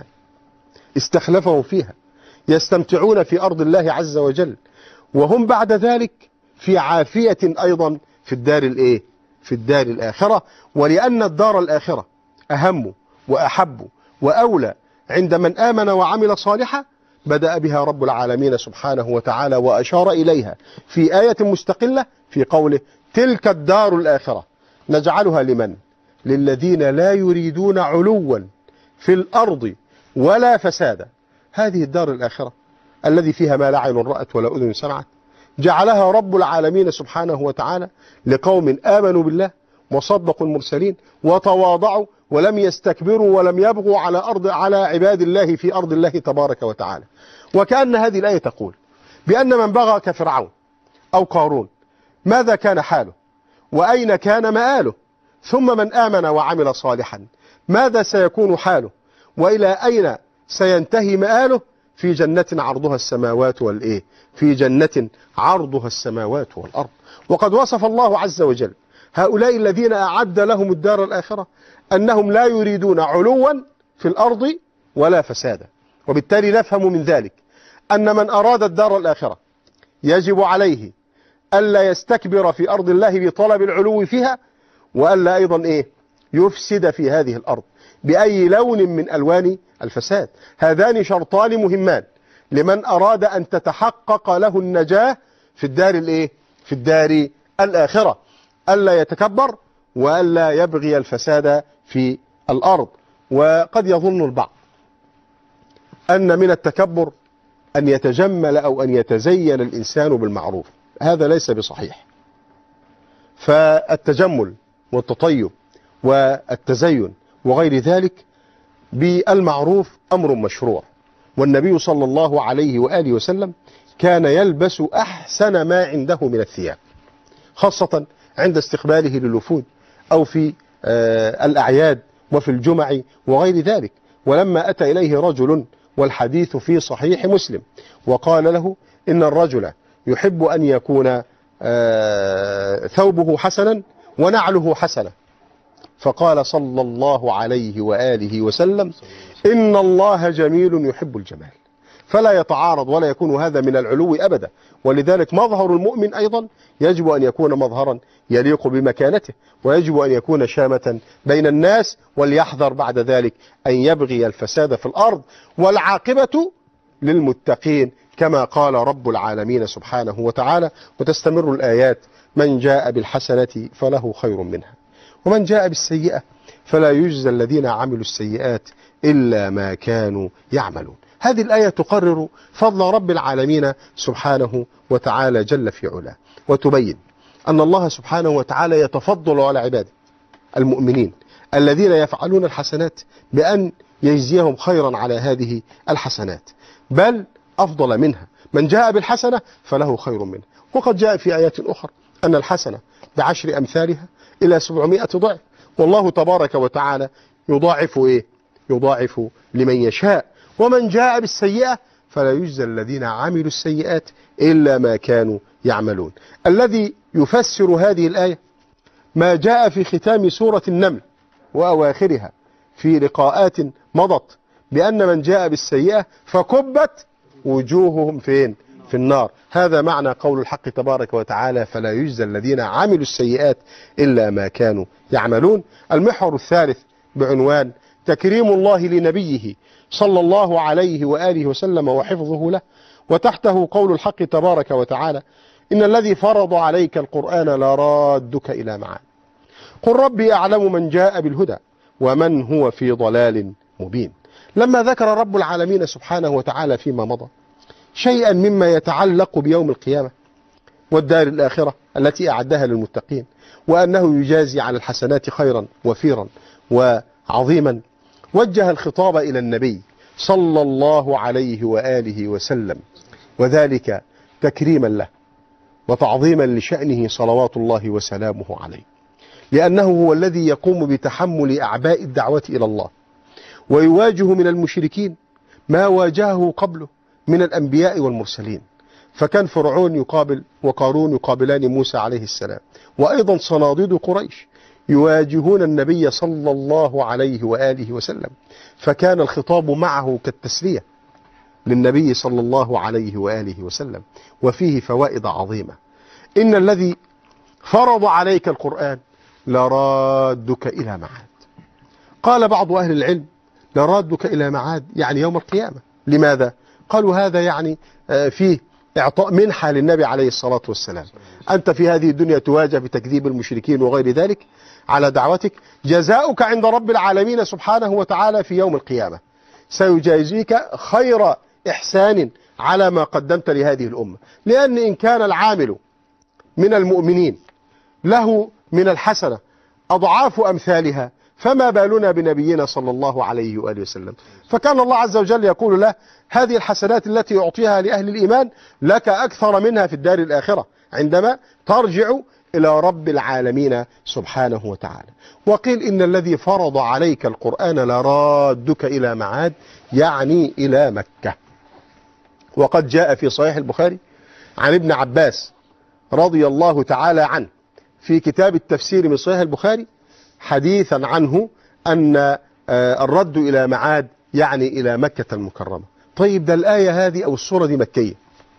استخلفهم فيها يستمتعون في أرض الله عز وجل، وهم بعد ذلك في عافية أيضا في الدار الإيه؟ في الدار الآخرة. ولأن الدار الآخرة أهم وأحب وأولى عند من آمن وعمل صالحا، بدأ بها رب العالمين سبحانه وتعالى وأشار إليها في آية مستقلة في قوله: تلك الدار الآخرة نجعلها لمن؟ للذين لا يريدون علوا في الأرض ولا فسادا. هذه الدار الآخرة الذي فيها ما لا عين رأت ولا أذن سمعت، جعلها رب العالمين سبحانه وتعالى لقوم آمنوا بالله وصدقوا المرسلين وتواضعوا ولم يستكبروا ولم يبغوا على عباد الله في أرض الله تبارك وتعالى. وكأن هذه الآية تقول بأن من بغى كفرعون أو قارون ماذا كان حاله وأين كان مآله، ثم من آمن وعمل صالحا ماذا سيكون حاله وإلى أين سينتهي مآله؟ في جنة عرضها السماوات والإيه؟ في جنة عرضها السماوات والأرض. وقد وصف الله عز وجل هؤلاء الذين أعد لهم الدار الآخرة أنهم لا يريدون علوا في الأرض ولا فسادا. وبالتالي نفهم من ذلك أن من أراد الدار الآخرة يجب عليه ألا يستكبر في أرض الله بطلب العلو فيها، وألا أيضا إيه؟ يفسد في هذه الأرض بأي لون من ألوان الفساد. هذان شرطان مهمان لمن أراد أن تتحقق له النجاة في الدار الإيه؟ في الدار الآخرة، ألا يتكبر وألا يبغي الفساد في الأرض. وقد يظن البعض أن من التكبر أن يتجمل أو أن يتزين الإنسان بالمعروف، هذا ليس بصحيح. فالتجمل والتطيب والتزين وغير ذلك بالمعروف أمر مشروع، والنبي صلى الله عليه وآله وسلم كان يلبس أحسن ما عنده من الثياب، خاصة عند استقباله للوفود أو في الأعياد وفي الجمع وغير ذلك. ولما أتى إليه رجل، والحديث في صحيح مسلم، وقال له إن الرجل يحب أن يكون ثوبه حسنا ونعله حسنة، فقال صلى الله عليه وآله وسلم: إن الله جميل يحب الجمال. فلا يتعارض ولا يكون هذا من العلو أبدا. ولذلك مظهر المؤمن أيضا يجب أن يكون مظهرا يليق بمكانته، ويجب أن يكون شامة بين الناس، وليحذر بعد ذلك أن يبغي الفساد في الأرض. والعاقبة للمتقين كما قال رب العالمين سبحانه وتعالى. وتستمر الآيات: من جاء بالحسنة فله خير منها ومن جاء بالسيئة فلا يجزى الذين عملوا السيئات إلا ما كانوا يعملون. هذه الآية تقرر فضل رب العالمين سبحانه وتعالى جل في علاه، وتبين أن الله سبحانه وتعالى يتفضل على عباده المؤمنين الذين يفعلون الحسنات بأن يجزيهم خيرا على هذه الحسنات، بل أفضل منها. من جاء بالحسنة فله خير منها. وقد جاء في آيات أخرى أن الحسنة ب10 أمثالها إلى 700 ضعف، والله تبارك وتعالى يضاعف إيه؟ يضاعف لمن يشاء. ومن جاء بالسيئة فلا يجزى الذين عملوا السيئات إلا ما كانوا يعملون. الذي يفسر هذه الآية ما جاء في ختام سورة النمل وأواخرها في لقاءات مضت، بأن من جاء بالسيئة فكبت وجوههم فين؟ في النار. هذا معنى قول الحق تبارك وتعالى: فلا يجزى الذين عملوا السيئات إلا ما كانوا يعملون. المحور الثالث بعنوان تكريم الله لنبيه صلى الله عليه وآله وسلم وحفظه له، وتحته قول الحق تبارك وتعالى: إن الذي فرض عليك القرآن لرادك إلى معاد قل ربي أعلم من جاء بالهدى ومن هو في ضلال مبين. لما ذكر رب العالمين سبحانه وتعالى فيما مضى شيئا مما يتعلق بيوم القيامة والدار الآخرة التي أعدها للمتقين، وأنه يجازي على الحسنات خيرا وفيرا وعظيما، وجه الخطاب إلى النبي صلى الله عليه وآله وسلم، وذلك تكريما له وتعظيما لشأنه صلوات الله وسلامه عليه، لأنه هو الذي يقوم بتحمل أعباء الدعوة إلى الله، ويواجه من المشركين ما واجهه قبله من الأنبياء والمرسلين. فكان فرعون يقابل وقارون يقابلان موسى عليه السلام، وأيضا صناديد قريش يواجهون النبي صلى الله عليه وآله وسلم، فكان الخطاب معه كالتسلية للنبي صلى الله عليه وآله وسلم، وفيه فوائد عظيمة. إن الذي فرض عليك القرآن لرادك إلى معاد. قال بعض أهل العلم لرادك إلى معاد يعني يوم القيامة. لماذا؟ قالوا هذا يعني فيه إعطاء منحة للنبي عليه الصلاة والسلام. أنت في هذه الدنيا تواجه بتكذيب المشركين وغير ذلك على دعوتك، جزاؤك عند رب العالمين سبحانه وتعالى في يوم القيامة سيجازيك خير إحسان على ما قدمت لهذه الأمة. لأن إن كان العامل من المؤمنين له من الحسنة أضعاف أمثالها، فما بالنا بنبينا صلى الله عليه وآله وسلم. فكان الله عز وجل يقول له هذه الحسنات التي أعطيها لأهل الإيمان لك أكثر منها في الدار الآخرة عندما ترجع إلى رب العالمين سبحانه وتعالى. وقيل إن الذي فرض عليك القرآن لرادك إلى معاد يعني إلى مكة. وقد جاء في صحيح البخاري عن ابن عباس رضي الله تعالى عنه في كتاب التفسير من صحيح البخاري حديثا عنه أن الرد إلى معاد يعني إلى مكة المكرمة. طيب ده الآية هذه أو السورة دي مكية،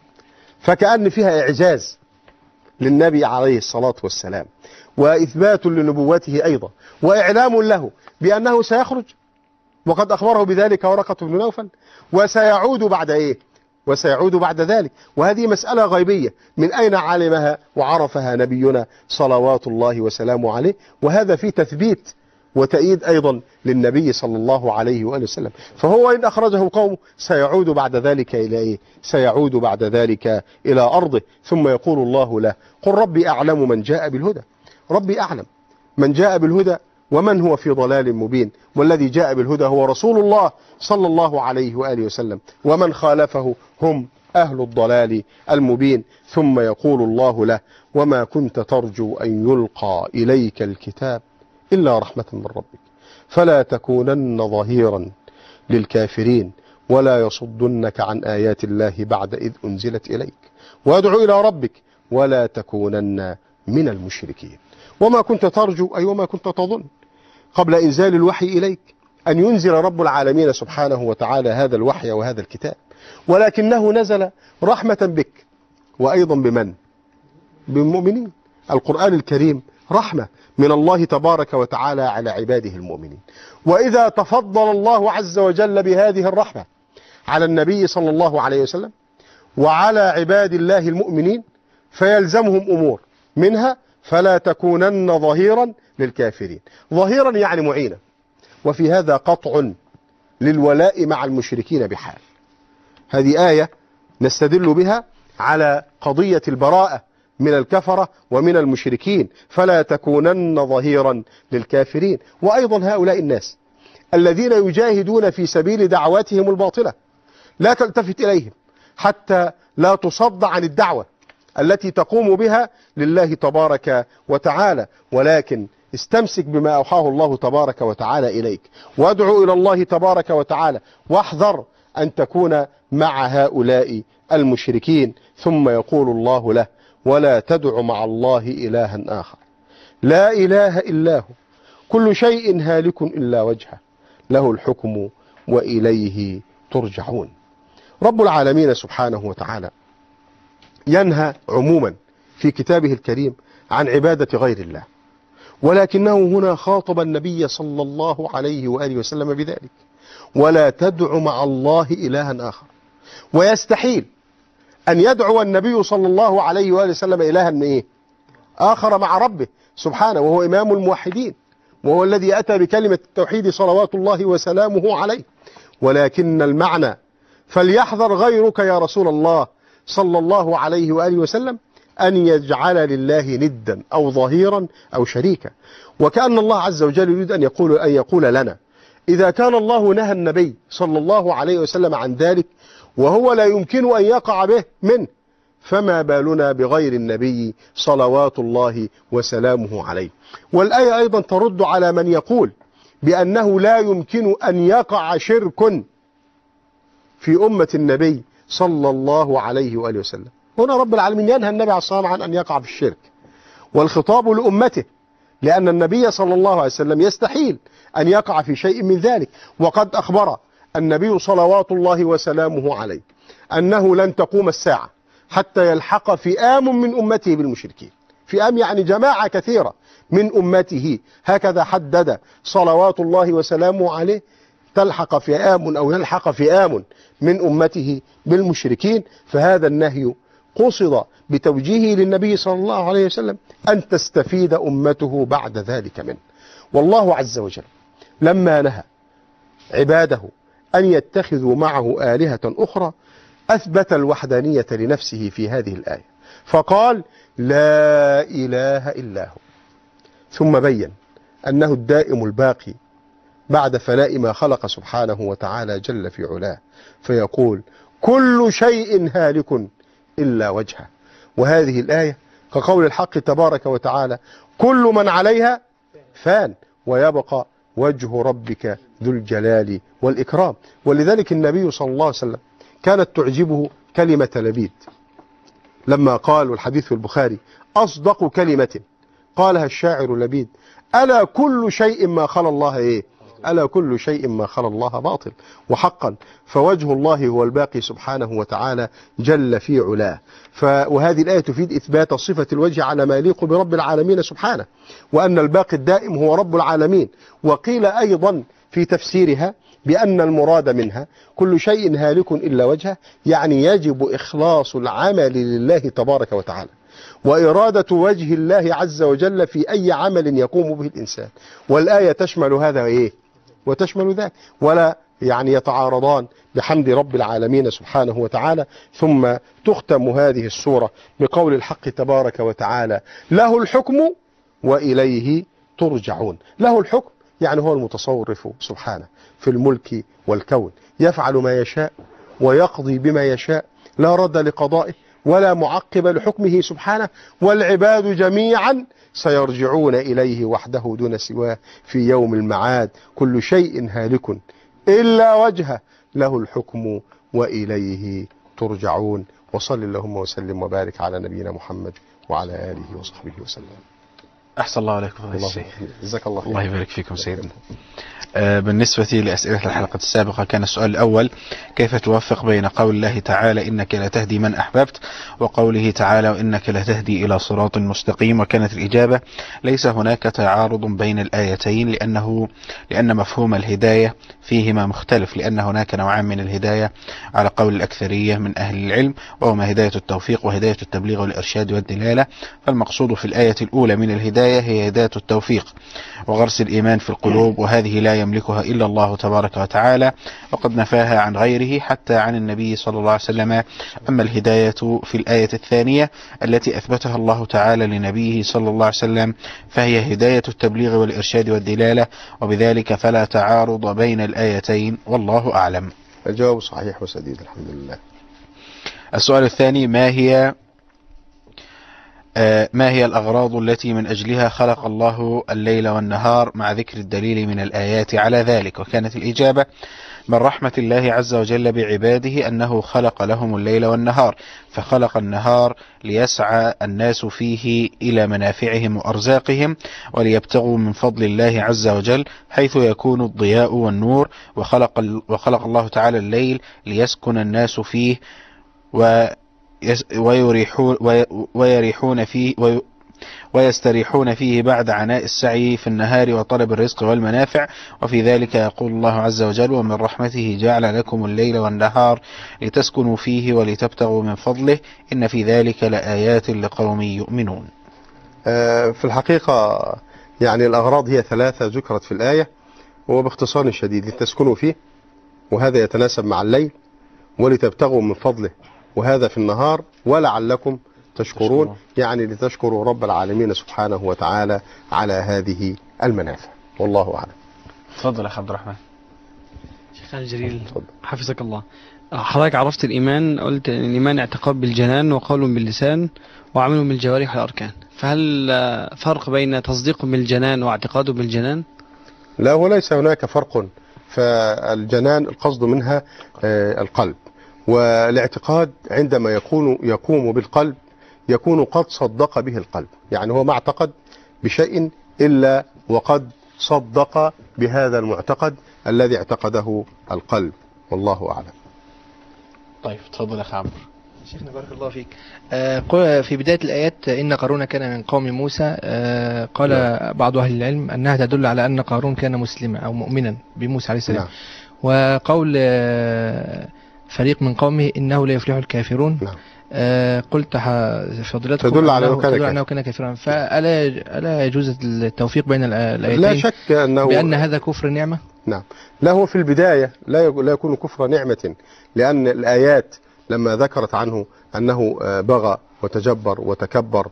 فكأن فيها إعجاز للنبي عليه الصلاة والسلام، وإثبات لنبوته أيضا، وإعلام له بأنه سيخرج، وقد أخبره بذلك ورقة بن نوفل، وسيعود بعد إيه؟ وسيعود بعد ذلك. وهذه مسألة غيبية من أين علمها وعرفها نبينا صلوات الله وسلامه عليه؟ وهذا في تثبيت وتأييد أيضا للنبي صلى الله عليه وآله وسلم. فهو إن أخرجه قومه سيعود بعد ذلك إلى إيه؟ سيعود بعد ذلك إلى أرضه، ثم يقول الله له قل ربي أعلم من جاء بالهدى. ربي أعلم من جاء بالهدى ومن هو في ضلال مبين، والذي جاء بالهدى هو رسول الله صلى الله عليه وآله وسلم، ومن خالفه هم أهل الضلال المبين. ثم يقول الله له وما كنت ترجو أن يلقى إليك الكتاب إلا رحمة من ربك فلا تكونن ظهيرا للكافرين ولا يصدنك عن آيات الله بعد إذ أنزلت إليك وادع إلى ربك ولا تكونن من المشركين. وما كنت ترجو أي وما كنت تظن قبل إنزال الوحي إليك أن ينزل رب العالمين سبحانه وتعالى هذا الوحي وهذا الكتاب، ولكنه نزل رحمة بك وأيضا بمن؟ بالمؤمنين. القرآن الكريم رحمة من الله تبارك وتعالى على عباده المؤمنين. وإذا تفضل الله عز وجل بهذه الرحمة على النبي صلى الله عليه وسلم وعلى عباد الله المؤمنين فيلزمهم أمور، منها فلا تكونن ظهيرا للكافرين. ظهيرا يعني معينا، وفي هذا قطع للولاء مع المشركين بحال. هذه آية نستدل بها على قضية البراءة من الكفرة ومن المشركين، فلا تكونن ظهيرا للكافرين. وأيضا هؤلاء الناس الذين يجاهدون في سبيل دعواتهم الباطلة لا تلتفت إليهم حتى لا تصد عن الدعوة التي تقوم بها لله تبارك وتعالى، ولكن استمسك بما أوحاه الله تبارك وتعالى إليك، وادعو إلى الله تبارك وتعالى، واحذر أن تكون مع هؤلاء المشركين. ثم يقول الله له ولا تدع مع الله إلها آخر لا إله إلا هو كل شيء هالك إلا وجهه له الحكم وإليه ترجعون. رب العالمين سبحانه وتعالى ينهى عموما في كتابه الكريم عن عبادة غير الله، ولكنه هنا خاطب النبي صلى الله عليه وآله وسلم بذلك ولا تدع مع الله إلها آخر. ويستحيل أن يدعو النبي صلى الله عليه وآله وسلم إلها آخر مع ربه سبحانه، وهو إمام الموحدين وهو الذي أتى بكلمة التوحيد صلوات الله وسلامه عليه. ولكن المعنى فليحذر غيرك يا رسول الله صلى الله عليه وآله وسلم أن يجعل لله ندا أو ظهيرا أو شريكا. وكأن الله عز وجل يريد أن يقول لنا إذا كان الله نهى النبي صلى الله عليه وسلم عن ذلك وهو لا يمكن أن يقع به منه، فما بالنا بغير النبي صلوات الله وسلامه عليه. والآية أيضا ترد على من يقول بأنه لا يمكن أن يقع شرك في أمة النبي صلى الله عليه وآله وسلم. هنا رب العالمين ينهى النبي عليه الصلاة والسلام عن أن يقع في الشرك، والخطاب لأمته، لأن النبي صلى الله عليه وسلم يستحيل أن يقع في شيء من ذلك. وقد أخبر النبي صلوات الله وسلامه عليه أنه لن تقوم الساعة حتى يلحق فئام من أمته بالمشركين. فئام يعني جماعة كثيرة من أمته، هكذا حدد صلوات الله وسلامه عليه، تلحق فئام أو يلحق فئام من أمته بالمشركين. فهذا النهي قصد بتوجيهه للنبي صلى الله عليه وسلم أن تستفيد أمته بعد ذلك منه. والله عز وجل لما نهى عباده أن يتخذوا معه آلهة أخرى أثبت الوحدانية لنفسه في هذه الآية، فقال لا إله إلا هو، ثم بين أنه الدائم الباقي بعد فناء ما خلق سبحانه وتعالى جل في علاه، فيقول كل شيء هالك إلا وجهه. وهذه الآية كقول الحق تبارك وتعالى كل من عليها فان ويبقى وجه ربك ذو الجلال والإكرام. ولذلك النبي صلى الله عليه وسلم كانت تعجبه كلمة لبيد لما قال، والحديث في البخاري، أصدق كلمة قالها الشاعر لبيد ألا كل شيء ما خلا الله إيه؟ ألا كل شيء ما خلا الله باطل. وحقا فوجه الله هو الباقي سبحانه وتعالى جل في علاه. وهذه الآية تفيد إثبات صفة الوجه على ما يليق برب العالمين سبحانه، وأن الباقي الدائم هو رب العالمين. وقيل أيضا في تفسيرها بأن المراد منها كل شيء هالك إلا وجهه، يعني يجب إخلاص العمل لله تبارك وتعالى، وإرادة وجه الله عز وجل في أي عمل يقوم به الإنسان. والآية تشمل هذا إيه وتشمل ذاك، ولا يعني يتعارضان بحمد رب العالمين سبحانه وتعالى. ثم تختم هذه السورة بقول الحق تبارك وتعالى له الحكم وإليه ترجعون. له الحكم يعني هو المتصرف سبحانه في الملك والكون، يفعل ما يشاء ويقضي بما يشاء، لا رد لقضائه ولا معقب لحكمه سبحانه. والعباد جميعا سيرجعون إليه وحده دون سواه في يوم المعاد. كل شيء هالك إلا وجهه له الحكم وإليه ترجعون. وصل اللهم وسلم وبارك على نبينا محمد وعلى آله وصحبه وسلم. أحسن الله عليكم فضيلة الشيخ. جزاك الله خير. الله يبارك فيكم سيدنا. بالنسبة لأسئلة الحلقة السابقة كان السؤال الأول كيف توفق بين قول الله تعالى إنك لا تهدي من أحببت وقوله تعالى وإنك لا تهدي إلى صراط مستقيم؟ وكانت الإجابة ليس هناك تعارض بين الآيتين، لأن مفهوم الهداية فيهما مختلف، لأن هناك نوعان من الهداية على قول الأكثرية من أهل العلم، وهما هداية التوفيق وهداية التبليغ والإرشاد والدلالة. فالمقصود في الآية الأولى من الهداية هي هداية التوفيق وغرس الإيمان في القلوب، وهذه لا يملكها إلا الله تبارك وتعالى، وقد نفاها عن غيره حتى عن النبي صلى الله عليه وسلم. أما الهداية في الآية الثانية التي أثبتها الله تعالى لنبيه صلى الله عليه وسلم فهي هداية التبليغ والإرشاد والدلالة، وبذلك فلا تعارض بين الآيتين، والله أعلم. الجواب صحيح وسديد الحمد لله. السؤال الثاني ما هي الأغراض التي من أجلها خلق الله الليل والنهار مع ذكر الدليل من الآيات على ذلك؟ وكانت الإجابة من رحمة الله عز وجل بعباده أنه خلق لهم الليل والنهار، فخلق النهار ليسعى الناس فيه إلى منافعهم وأرزاقهم وليبتغوا من فضل الله عز وجل حيث يكون الضياء والنور، وخلق الله تعالى الليل ليسكن الناس فيه ويستريحون فيه بعد عناء السعي في النهار وطلب الرزق والمنافع. وفي ذلك يقول الله عز وجل ومن رحمته جعل لكم الليل والنهار لتسكنوا فيه ولتبتغوا من فضله إن في ذلك لآيات لقوم يؤمنون. في الحقيقة يعني الأغراض هي ثلاثة ذكرت في الآية، وباختصار شديد لتسكنوا فيه وهذا يتناسب مع الليل، ولتبتغوا من فضله وهذا في النهار، ولعلكم تشكرون يعني لتشكروا رب العالمين سبحانه وتعالى على هذه المنافع. والله أعلم. تفضل يا عبد الرحمن. شيخنا الجليل اتفضل. حفظك الله، حضرتك عرفت الإيمان، قلت إن الإيمان اعتقاد بالجنان وقول باللسان وعمل بالجوارح والأركان، فهل فرق بين تصديق بالجنان واعتقاد بالجنان؟ لا، وليس هناك فرق. فالجنان القصد منها القلب، والاعتقاد عندما يقوم بالقلب يكون قد صدق به القلب، يعني هو ما اعتقد بشيء إلا وقد صدق بهذا المعتقد الذي اعتقده القلب، والله أعلم. طيب تفضل أخ عمرو. شيخنا بارك الله فيك. في بداية الآيات إن قارون كان من قوم موسى، قال بعض أهل العلم أنها تدل على أن قارون كان مسلما أو مؤمنا بموسى عليه السلام. وقول فريق من قومه إنه لا يفلح الكافرون. قلت فضيلتكم تدل على أنه كان كافرا، فألا يجوز التوفيق بين الآيتين؟ لا شك أنه بأن هذا كفر نعمة. نعم، لا، هو في البداية لا يكون كفر نعمة، لأن الآيات لما ذكرت عنه أنه بغى وتجبر وتكبر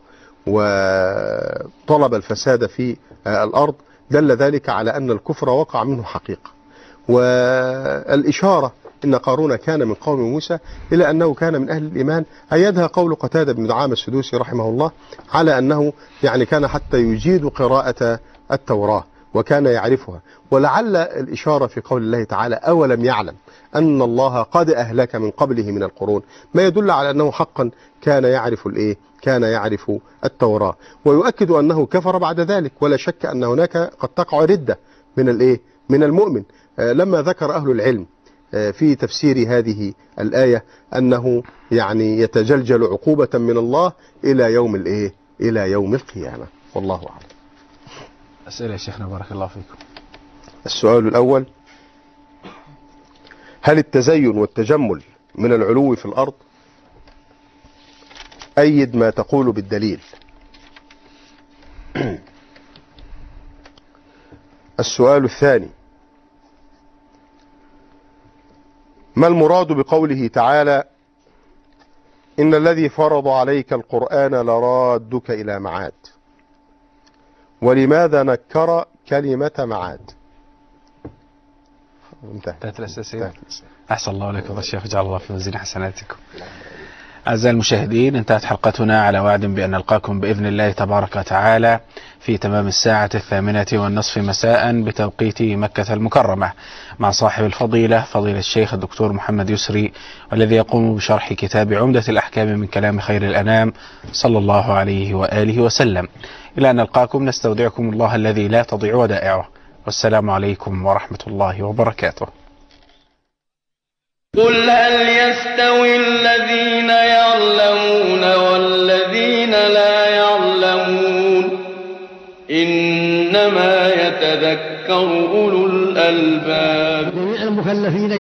وطلب الفساد في الأرض دل ذلك على أن الكفر وقع منه حقيقة. والإشارة إن قارون كان من قوم موسى إلى أنه كان من أهل الإيمان أيدها قول قتادة بن دعامة السدوسي رحمه الله على أنه يعني كان حتى يجيد قراءة التوراة وكان يعرفها. ولعل الإشارة في قول الله تعالى أولم يعلم أن الله قد أهلك من قبله من القرون، ما يدل على أنه حقا كان يعرف كان يعرف التوراة، ويؤكد أنه كفر بعد ذلك. ولا شك أن هناك قد تقع ردة من المؤمن. لما ذكر أهل العلم في تفسير هذه الآية أنه يعني يتجلجل عقوبة من الله إلى يوم القيامة، والله أعلم. أسئلة يا شيخنا بارك الله فيكم. السؤال الأول: هل التزين والتجمل من العلو في الأرض؟ أيد ما تقول بالدليل. السؤال الثاني: ما المراد بقوله تعالى إن الذي فرض عليك القرآن لرادك إلى معاد؟ ولماذا نكر كلمة معاد؟ انتهت الأسئلة. أحسن الله عليكم الشيخ، جعل الله في ميزان حسناتكم. أعزائي المشاهدين، انتهت حلقتنا على وعد بأن نلقاكم بإذن الله تبارك وتعالى في تمام 18:30 مساء بتوقيت مكة المكرمة مع صاحب الفضيلة فضيلة الشيخ الدكتور محمد يسري، والذي يقوم بشرح كتاب عمدة الأحكام من كلام خير الأنام صلى الله عليه وآله وسلم. إلى أن نلقاكم نستودعكم الله الذي لا تضيع ودائعه، والسلام عليكم ورحمة الله وبركاته. قل هل يستوي الذين يعلمون والذين لا يعلمون؟ إنما يتذكر أولو الألباب.